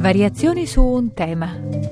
Variazioni su un tema.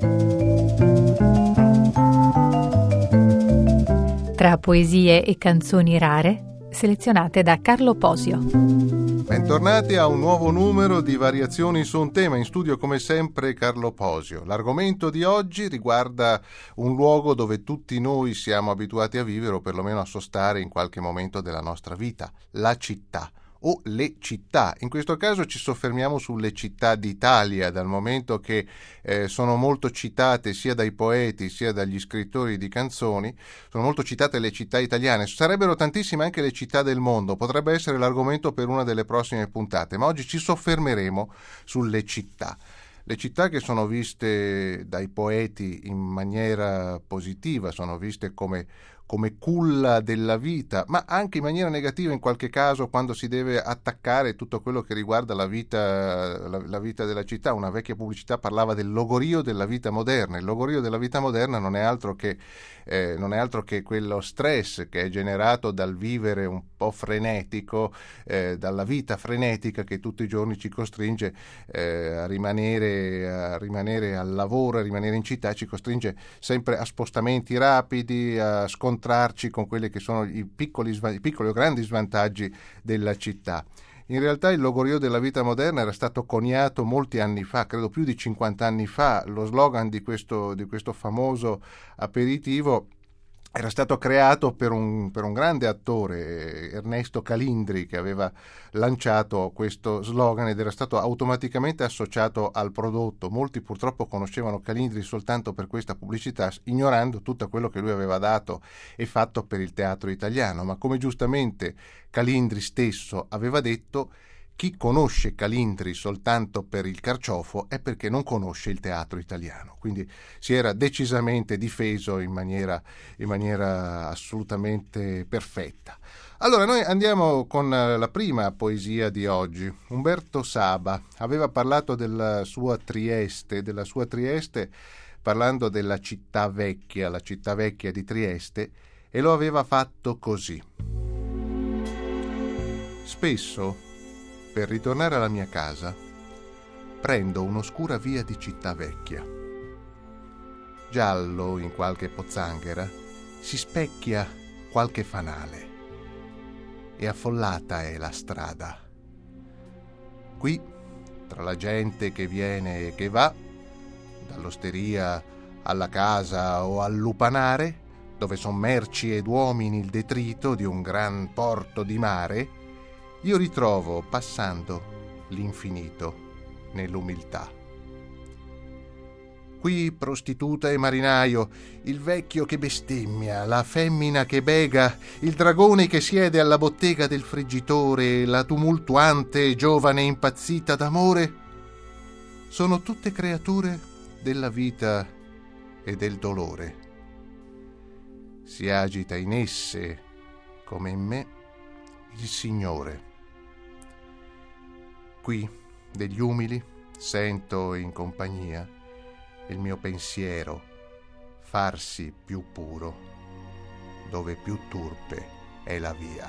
Tra poesie e canzoni rare, selezionate da Carlo Posio. Bentornati a un nuovo numero di Variazioni su un tema. In studio come sempre Carlo Posio. L'argomento di oggi riguarda un luogo dove tutti noi siamo abituati a vivere o perlomeno a sostare in qualche momento della nostra vita, la città o le città. In questo caso ci soffermiamo sulle città d'Italia, dal momento che sono molto citate sia dai poeti sia dagli scrittori di canzoni. Sono molto citate le città italiane, sarebbero tantissime anche le città del mondo, potrebbe essere l'argomento per una delle prossime puntate, ma oggi ci soffermeremo sulle città. Le città che sono viste dai poeti in maniera positiva, sono viste come culla della vita, ma anche in maniera negativa in qualche caso quando si deve attaccare tutto quello che riguarda la vita della città. Una vecchia pubblicità parlava del logorio della vita moderna. Il logorio della vita moderna non è altro che quello stress che è generato dal vivere un po' frenetico, dalla vita frenetica che tutti i giorni ci costringe a rimanere al lavoro, a rimanere in città, ci costringe sempre a spostamenti rapidi, a scontrarci con quelli che sono i piccoli o grandi svantaggi della città. In realtà il logorio della vita moderna era stato coniato molti anni fa, credo più di 50 anni fa. Lo slogan di questo famoso aperitivo era stato creato per un grande attore, Ernesto Calindri, che aveva lanciato questo slogan ed era stato automaticamente associato al prodotto. Molti purtroppo conoscevano Calindri soltanto per questa pubblicità, ignorando tutto quello che lui aveva dato e fatto per il teatro italiano. Ma come giustamente Calindri stesso aveva detto, chi conosce Calindri soltanto per il carciofo è perché non conosce il teatro italiano. Quindi si era decisamente difeso in maniera assolutamente perfetta. Allora noi andiamo con la prima poesia di oggi. Umberto Saba aveva parlato della sua Trieste parlando della città vecchia, la città vecchia di Trieste, e lo aveva fatto così. Spesso, per ritornare alla mia casa, prendo un'oscura via di città vecchia. Giallo in qualche pozzanghera si specchia qualche fanale e affollata è la strada. Qui, tra la gente che viene e che va, dall'osteria alla casa o al lupanare, dove son merci ed uomini il detrito di un gran porto di mare, io ritrovo, passando, l'infinito nell'umiltà. Qui prostituta e marinaio, il vecchio che bestemmia, la femmina che bega, il dragone che siede alla bottega del friggitore, la tumultuante giovane impazzita d'amore, sono tutte creature della vita e del dolore. Si agita in esse, come in me, il Signore. Qui, degli umili, sento in compagnia il mio pensiero farsi più puro, dove più turpe è la via.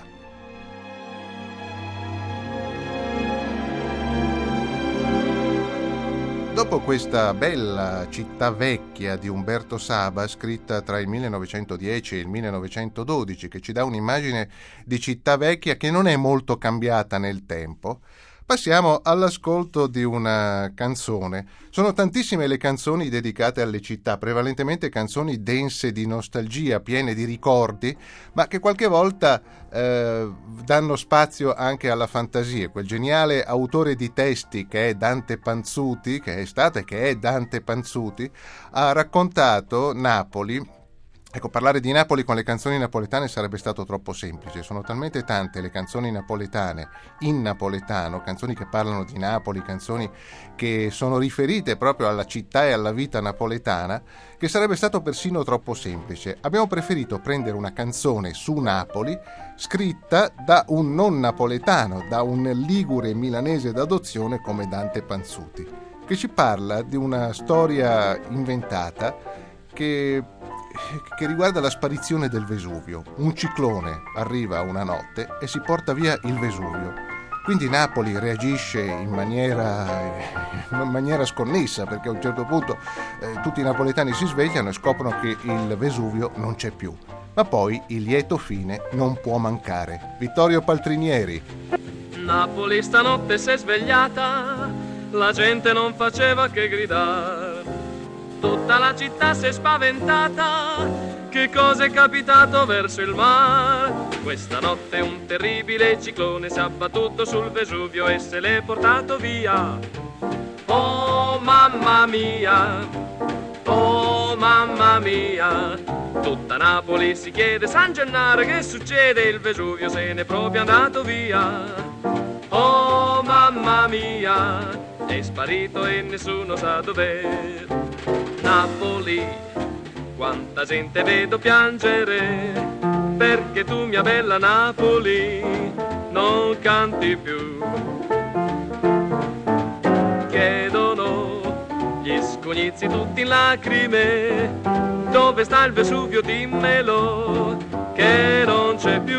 Dopo questa bella città vecchia di Umberto Saba, scritta tra il 1910 e il 1912, che ci dà un'immagine di città vecchia che non è molto cambiata nel tempo, passiamo all'ascolto di una canzone. Sono tantissime le canzoni dedicate alle città, prevalentemente canzoni dense di nostalgia, piene di ricordi, ma che qualche volta danno spazio anche alla fantasia. Quel geniale autore di testi che è Dante Panzuti, che è stato e che è Dante Panzuti, ha raccontato Napoli. Ecco, parlare di Napoli con le canzoni napoletane sarebbe stato troppo semplice. Sono talmente tante le canzoni napoletane in napoletano, canzoni che parlano di Napoli, canzoni che sono riferite proprio alla città e alla vita napoletana, che sarebbe stato persino troppo semplice. Abbiamo preferito prendere una canzone su Napoli scritta da un non napoletano, da un ligure milanese d'adozione come Dante Panzuti, che ci parla di una storia inventata che riguarda la sparizione del Vesuvio. Un ciclone arriva una notte e si porta via il Vesuvio. Quindi Napoli reagisce in maniera sconnessa, perché a un certo punto tutti i napoletani si svegliano e scoprono che il Vesuvio non c'è più. Ma poi il lieto fine non può mancare. Vittorio Paltrinieri. Napoli stanotte si è svegliata, la gente non faceva che gridare, tutta la città si è spaventata. Che cosa è capitato verso il mare? Questa notte un terribile ciclone si è abbattuto sul Vesuvio e se l'è portato via. Oh mamma mia, oh mamma mia, tutta Napoli si chiede: San Gennaro, che succede? Il Vesuvio se n'è proprio andato via. Oh mamma mia, è sparito e nessuno sa dov'è. Napoli, quanta gente vedo piangere, perché tu, mia bella Napoli, non canti più. Chiedono gli scognizi tutti in lacrime, dove sta il Vesuvio, dimmelo, che non c'è più.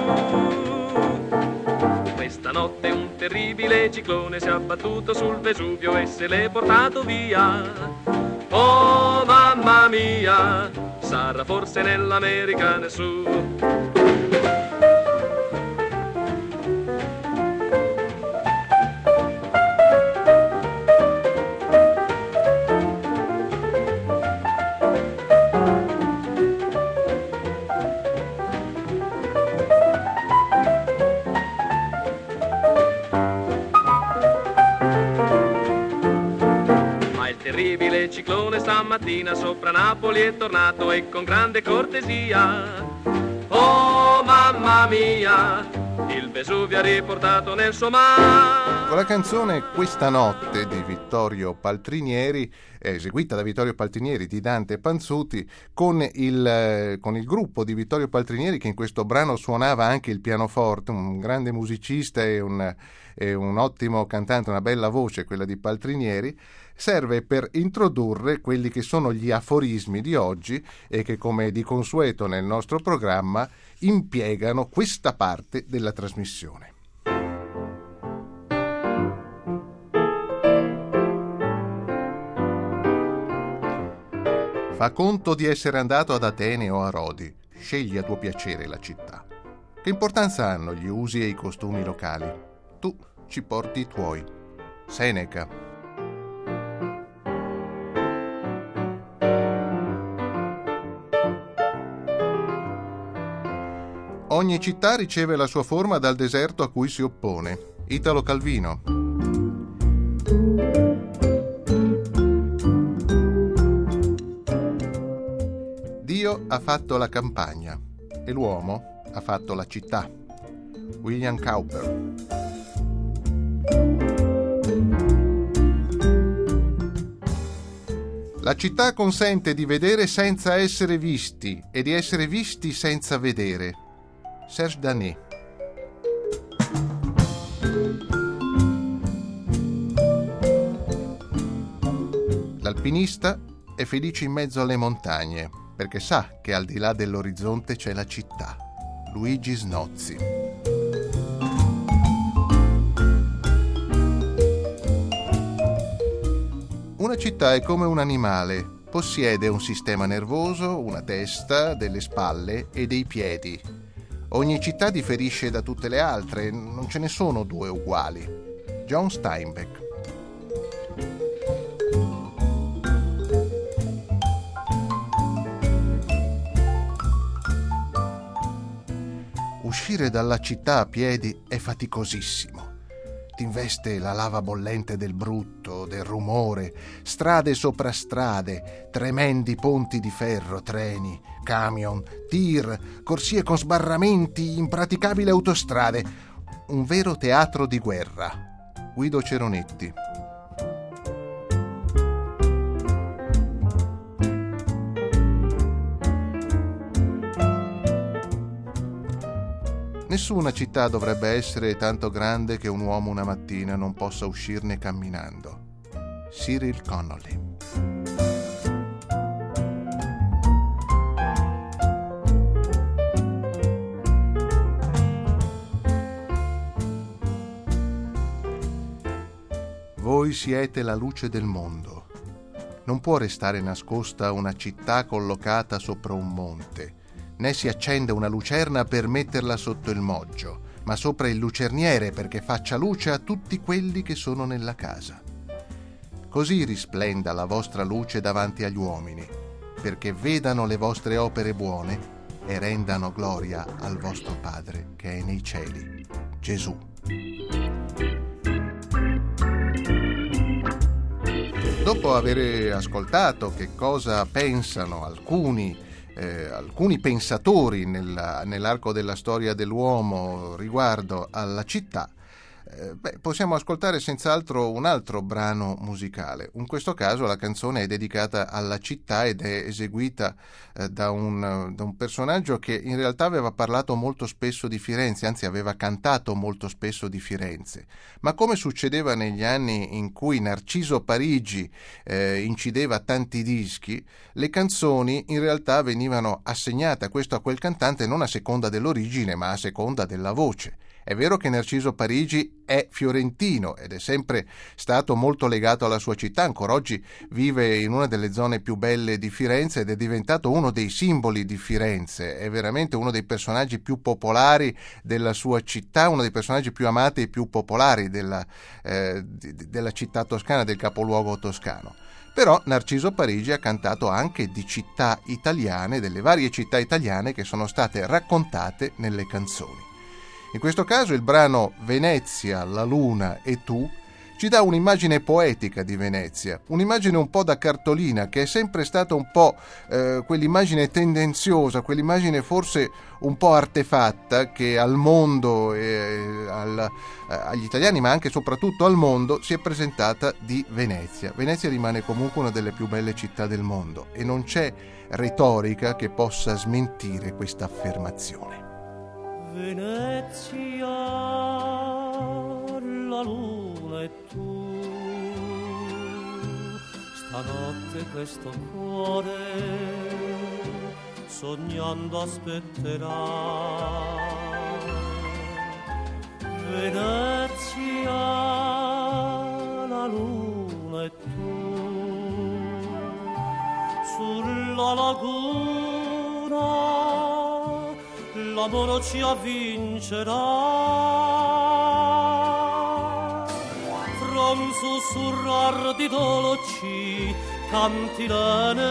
Questa notte un terribile ciclone si è abbattuto sul Vesuvio e se l'è portato via. Oh mamma mia, sarà forse nell'America nessuno. Terribile ciclone stamattina sopra Napoli è tornato e con grande cortesia. Oh mamma mia, il Vesuvio ha riportato nel suo mare. Con la canzone Questa notte di Vittorio Paltrinieri, eseguita da Vittorio Paltrinieri, di Dante Panzuti, con il gruppo di Vittorio Paltrinieri, che in questo brano suonava anche il pianoforte, un grande musicista e un ottimo cantante, una bella voce quella di Paltrinieri, serve per introdurre quelli che sono gli aforismi di oggi e che, come di consueto nel nostro programma, impiegano questa parte della trasmissione. Fa conto di essere andato ad Atene o a Rodi, scegli a tuo piacere la città. Che importanza hanno gli usi e i costumi locali? Tu ci porti i tuoi. Seneca. Ogni città riceve la sua forma dal deserto a cui si oppone. Italo Calvino. Dio ha fatto la campagna e l'uomo ha fatto la città. William Cowper. La città consente di vedere senza essere visti e di essere visti senza vedere. Serge Danet. L'alpinista è felice in mezzo alle montagne perché sa che al di là dell'orizzonte c'è la città. Luigi Snozzi. Una città è come un animale, possiede un sistema nervoso, una testa, delle spalle e dei piedi. Ogni città differisce da tutte le altre, non ce ne sono due uguali. John Steinbeck. Uscire dalla città a piedi è faticosissimo. T'investe la lava bollente del brutto, del rumore, strade sopra strade, tremendi ponti di ferro, treni, camion, tir, corsie con sbarramenti, impraticabili autostrade. Un vero teatro di guerra. Guido Ceronetti. Nessuna città dovrebbe essere tanto grande che un uomo una mattina non possa uscirne camminando. Cyril Connolly. Voi siete la luce del mondo. Non può restare nascosta una città collocata sopra un monte, né si accende una lucerna per metterla sotto il moggio, ma sopra il lucerniere perché faccia luce a tutti quelli che sono nella casa. Così risplenda la vostra luce davanti agli uomini, perché vedano le vostre opere buone e rendano gloria al vostro Padre che è nei cieli. Gesù. Dopo aver ascoltato che cosa pensano alcuni pensatori nell'arco della storia dell'uomo riguardo alla città, possiamo ascoltare senz'altro un altro brano musicale. In questo caso la canzone è dedicata alla città ed è eseguita da un personaggio che in realtà aveva parlato molto spesso di Firenze, anzi aveva cantato molto spesso di Firenze. Ma come succedeva negli anni in cui Narciso Parigi incideva tanti dischi, le canzoni in realtà venivano assegnate a questo o a quel cantante non a seconda dell'origine, ma a seconda della voce. È vero che Narciso Parigi è fiorentino ed è sempre stato molto legato alla sua città, ancora oggi vive in una delle zone più belle di Firenze ed è diventato uno dei simboli di Firenze, è veramente uno dei personaggi più popolari della sua città, uno dei personaggi più amati e più popolari della città toscana, del capoluogo toscano. Però Narciso Parigi ha cantato anche di città italiane, delle varie città italiane che sono state raccontate nelle canzoni. In questo caso il brano Venezia, la luna e tu ci dà un'immagine poetica di Venezia, un'immagine un po' da cartolina, che è sempre stata un po' quell'immagine tendenziosa, quell'immagine forse un po' artefatta che al mondo, agli italiani ma anche e soprattutto al mondo si è presentata di Venezia. Venezia rimane comunque una delle più belle città del mondo e non c'è retorica che possa smentire questa affermazione. Venezia, la luna e tu, stanotte questo cuore sognando aspetterà. Venezia, la luna e tu, sulla laguna l'amore ci avvincerà. Fra un sussurrar di dolci cantilene,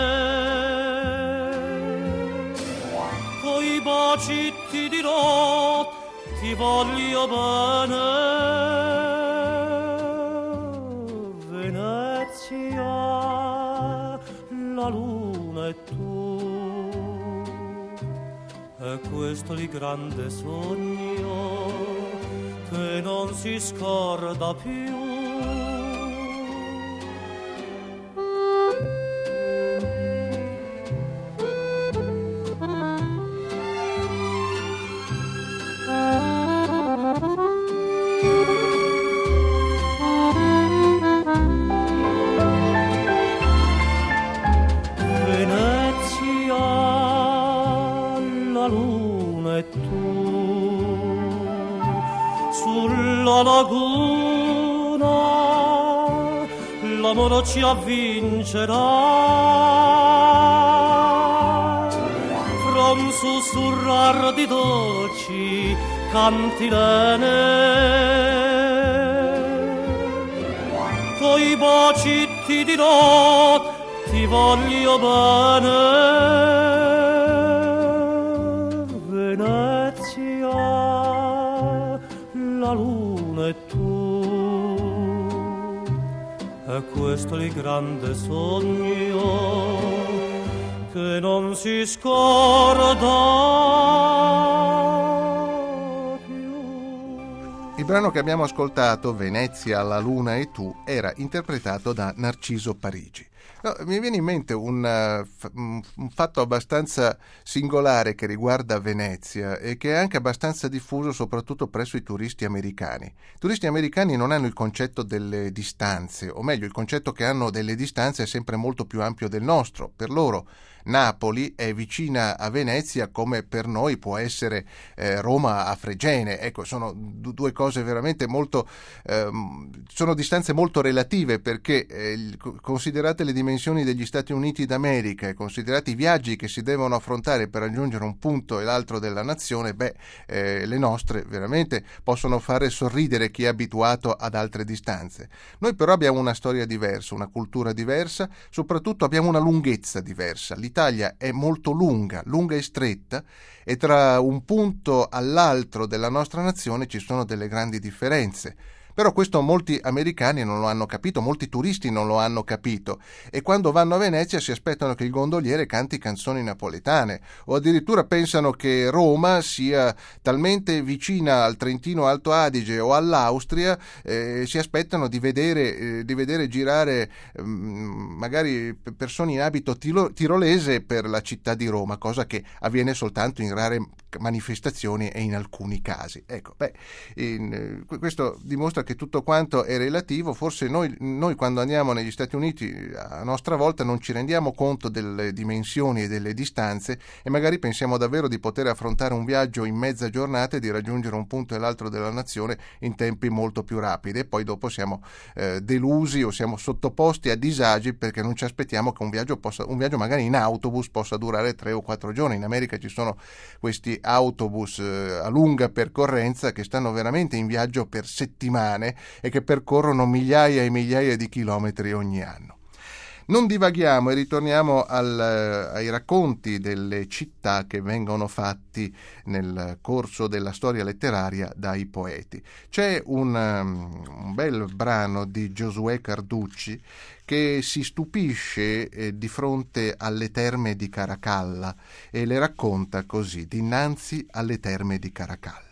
coi baci ti dirò ti voglio bene. Venezia, la luna e tu, è questo il grande sogno che non si scorda più. Laguna l'amore ci avvincerà. Fra un sussurrar di dolci cantilene, coi baci ti dirò ti voglio bene. Venezia, la luna e tu, è questo il grande sogno che non si scorda più. Il brano che abbiamo ascoltato, Venezia, la luna e tu, era interpretato da Narciso Parigi. No, mi viene in mente un fatto abbastanza singolare che riguarda Venezia e che è anche abbastanza diffuso soprattutto presso i turisti americani. I turisti americani non hanno il concetto delle distanze, o meglio, il concetto che hanno delle distanze è sempre molto più ampio del nostro. Per loro Napoli è vicina a Venezia come per noi può essere Roma a Fregene. Ecco, sono due cose veramente molto sono distanze molto relative, perché considerate le dimensioni degli Stati Uniti d'America e considerati i viaggi che si devono affrontare per raggiungere un punto e l'altro della nazione, le nostre veramente possono fare sorridere chi è abituato ad altre distanze. Noi però abbiamo una storia diversa, una cultura diversa, soprattutto abbiamo una lunghezza diversa. L'Italia è molto lunga e stretta, e tra un punto all'altro della nostra nazione ci sono delle grandi differenze. Però questo molti americani non lo hanno capito, molti turisti non lo hanno capito, e quando vanno a Venezia si aspettano che il gondoliere canti canzoni napoletane, o addirittura pensano che Roma sia talmente vicina al Trentino Alto Adige o all'Austria, si aspettano di vedere girare magari persone in abito tirolese per la città di Roma, cosa che avviene soltanto in rare manifestazioni e in alcuni casi. Ecco, questo dimostra che tutto quanto è relativo. Forse noi quando andiamo negli Stati Uniti a nostra volta non ci rendiamo conto delle dimensioni e delle distanze, e magari pensiamo davvero di poter affrontare un viaggio in mezza giornata e di raggiungere un punto e l'altro della nazione in tempi molto più rapidi, e poi dopo siamo delusi o siamo sottoposti a disagi perché non ci aspettiamo che un viaggio magari in autobus possa durare 3 o 4 giorni. In America ci sono questi autobus a lunga percorrenza che stanno veramente in viaggio per settimane e che percorrono migliaia e migliaia di chilometri ogni anno. Non divaghiamo e ritorniamo ai racconti delle città che vengono fatti nel corso della storia letteraria dai poeti. C'è un bel brano di Giosuè Carducci che si stupisce di fronte alle terme di Caracalla e le racconta così: dinanzi alle terme di Caracalla.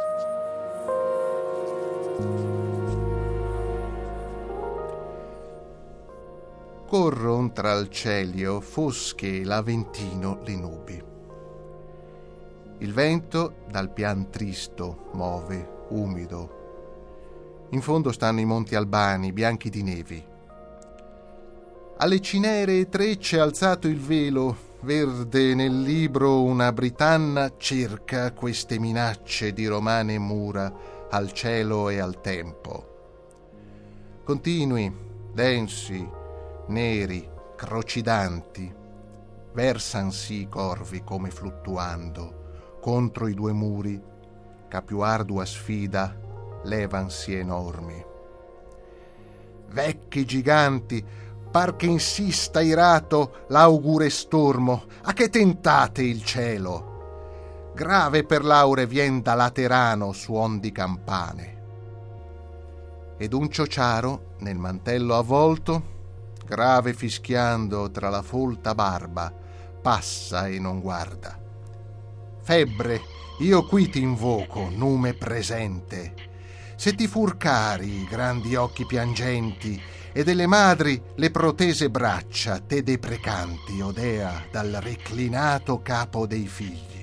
Corron tra il cielo fosche l'Aventino le nubi. Il vento dal pian tristo move, umido. In fondo stanno i monti albani, bianchi di nevi. Alle cineree trecce alzato il velo, verde nel libro una britanna cerca queste minacce di romane mura al cielo e al tempo. Continui, densi, neri, crocidanti, versansi i corvi come fluttuando contro i due muri, che più ardua sfida levansi enormi. Vecchi giganti, par che insista irato l'augure stormo, a che tentate il cielo? Grave per l'aure vien da Laterano suon di campane. Ed un ciociaro nel mantello avvolto, grave fischiando tra la folta barba, passa e non guarda. Febbre, io qui t'invoco, nume presente. Se ti fur cari i grandi occhi piangenti e delle madri le protese braccia, te deprecanti, Odea, dal reclinato capo dei figli.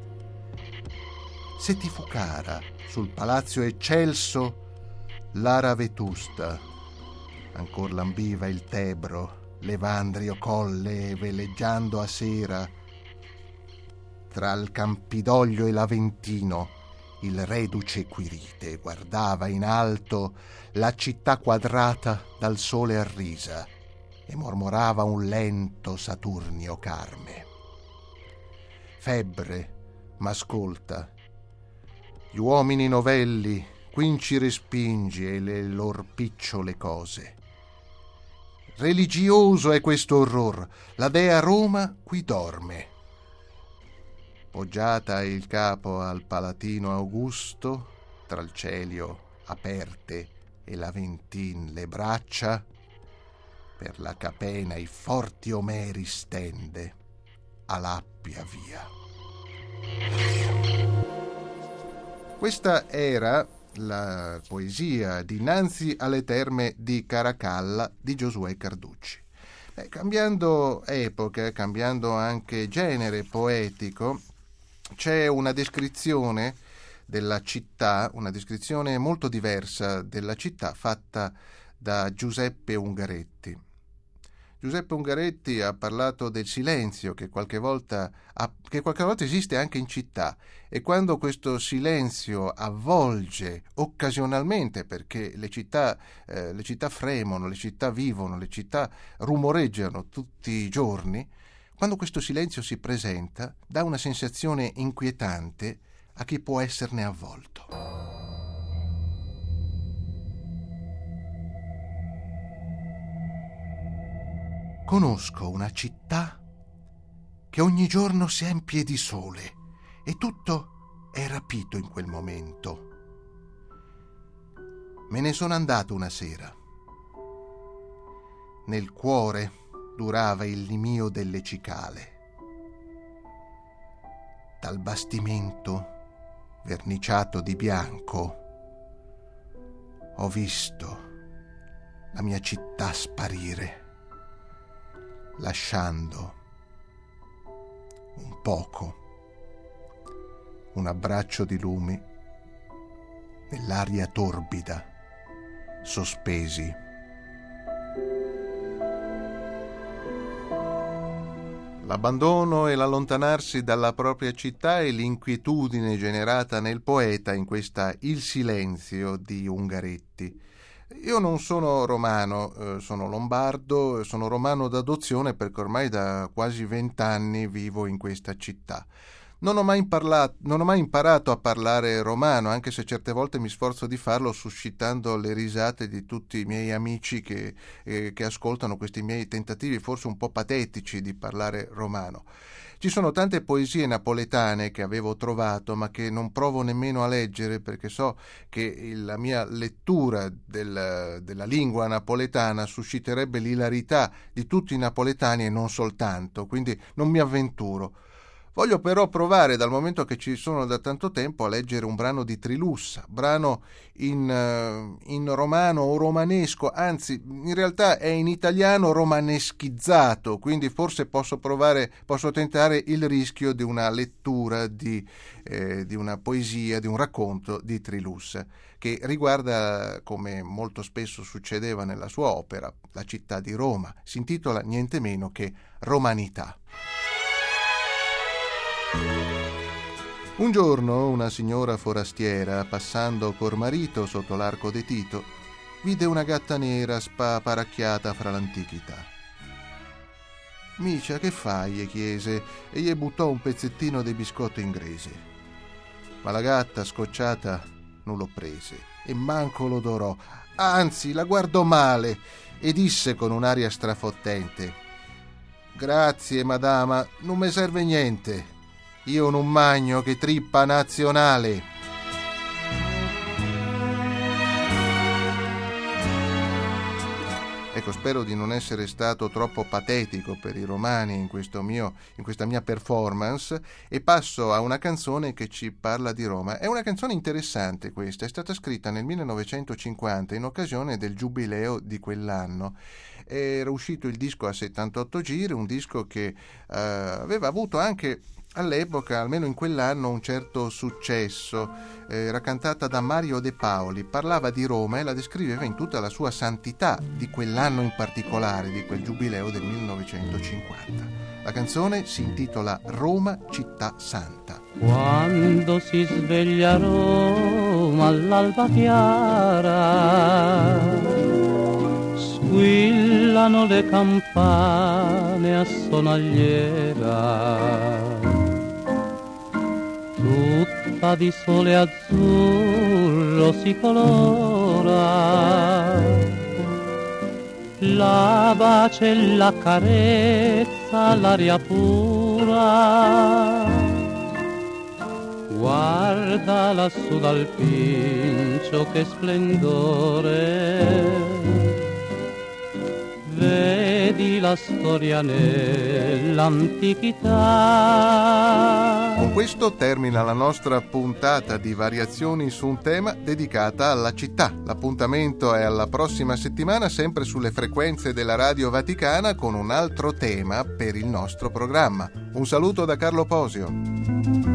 Se ti fu cara sul palazzo eccelso l'ara vetusta, ancor lambiva il Tebro, l'Evandrio colle veleggiando a sera. Tra il Campidoglio e l'Aventino il reduce Quirite guardava in alto la città quadrata dal sole arrisa e mormorava un lento Saturnio Carme. Febbre, m'ascolta. Gli uomini novelli quinci respingi e le lor picciole cose. Religioso è questo orror, la dea Roma qui dorme. Poggiata il capo al Palatino Augusto, tra il cielo aperte e l'Aventin le braccia, per la capena i forti Omeri stende, a l'Appia via. Questa era la poesia Dinanzi alle terme di Caracalla di Giosuè Carducci. Cambiando epoca, cambiando anche genere poetico, c'è una descrizione della città, una descrizione molto diversa della città fatta da Giuseppe Ungaretti. Giuseppe Ungaretti ha parlato del silenzio che qualche volta esiste anche in città, e quando questo silenzio avvolge occasionalmente, perché le città fremono, le città vivono, le città rumoreggiano tutti i giorni, quando questo silenzio si presenta dà una sensazione inquietante a chi può esserne avvolto. Conosco una città che ogni giorno si empie di sole e tutto è rapito in quel momento. Me ne sono andato una sera. Nel cuore durava il limio delle cicale. Dal bastimento verniciato di bianco ho visto la mia città sparire, lasciando un abbraccio di lumi nell'aria torbida, sospesi. L'abbandono e l'allontanarsi dalla propria città e l'inquietudine generata nel poeta in questa Il silenzio di Ungaretti. Io non sono romano, sono lombardo, sono romano d'adozione perché ormai da quasi 20 anni vivo in questa città. Non ho mai imparato a parlare romano, anche se certe volte mi sforzo di farlo suscitando le risate di tutti i miei amici che ascoltano questi miei tentativi forse un po' patetici di parlare romano. Ci sono tante poesie napoletane che avevo trovato ma che non provo nemmeno a leggere perché so che la mia lettura della lingua napoletana susciterebbe l'ilarità di tutti i napoletani e non soltanto, quindi non mi avventuro. Voglio però provare, dal momento che ci sono da tanto tempo, a leggere un brano di Trilussa, brano in romano o romanesco, anzi in realtà è in italiano romaneschizzato, quindi forse posso tentare il rischio di una lettura di una poesia, di un racconto di Trilussa, che riguarda, come molto spesso succedeva nella sua opera, la città di Roma. Si intitola niente meno che Romanità. Un giorno una signora forastiera, passando col marito sotto l'arco de Tito, vide una gatta nera spaparacchiata fra l'antichità. «Micia, che fai?» gli chiese e gli buttò un pezzettino di biscotto inglese. Ma la gatta, scocciata, non lo prese e manco lo dorò, anzi la guardò male e disse con un'aria strafottente: «Grazie, madama, non me serve niente. Io non magno che trippa nazionale». Ecco, spero di non essere stato troppo patetico per i romani in questa mia performance, e passo a una canzone che ci parla di Roma. È una canzone interessante questa, è stata scritta nel 1950 in occasione del giubileo di quell'anno. Era uscito il disco a 78 giri, un disco che aveva avuto anche all'epoca, almeno in quell'anno, un certo successo. Era cantata da Mario De Paoli, parlava di Roma e la descriveva in tutta la sua santità di quell'anno in particolare, di quel giubileo del 1950. La canzone si intitola Roma città santa. Quando si sveglia Roma all'alba chiara, squillano le campane a sonagliera, tutta di sole azzurro si colora, la bacia e la carezza, l'aria pura. Guarda lassù dal Pincio che splendore, vedi la storia nell'antichità. Con questo termina la nostra puntata di Variazioni su un tema dedicata alla città. L'appuntamento è alla prossima settimana, sempre sulle frequenze della Radio Vaticana, con un altro tema per il nostro programma. Un saluto da Carlo Posio.